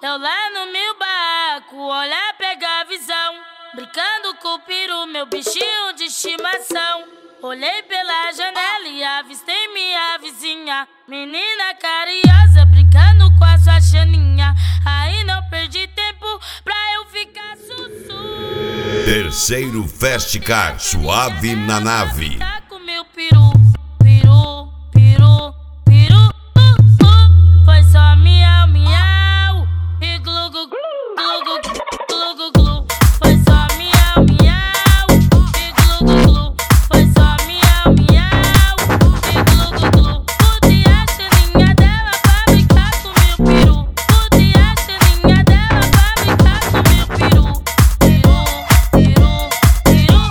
Eu lá no meu barraco, olhar, pegar a visão, brincando com o peru, meu bichinho de estimação. Olhei pela janela e avistei minha vizinha, menina carinhosa, brincando com a sua chaninha. Aí não perdi tempo pra eu ficar sussu. Terceiro Festcar, suave na nave. Tá com meu peru, peru, peru, peru, foi só miau, miau e glu, glu, glu, glu, glu, glu, glu. Foi só miau, miau e glu, glu, glu. Foi só miau, miau e glu, glu, glu. Botei a chaninha dela pra brincar com meu peru. Botei a chaninha dela pra brincar com meu peru. Peru, peru, peru,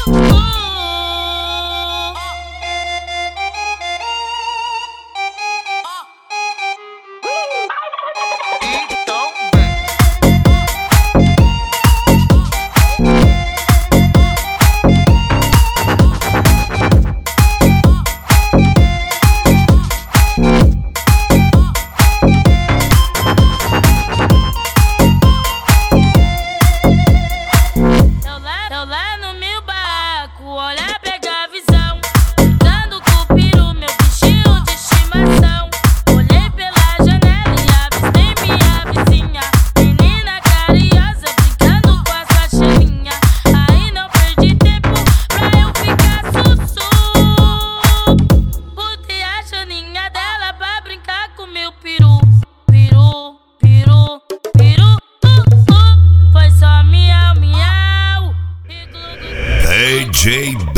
Eu lá no meu barraco, olhar, pegar a visão, brincando com o peru, meu bichinho de estimação. Olhei pela janela e avistei minha vizinha, menina carinhosa, brincando com a sua chaninha. Aí não perdi tempo pra eu ficar sussu. Botei a chaninha dela pra brincar com meu peru. Peru, peru, peru, foi só miau, miau. DJ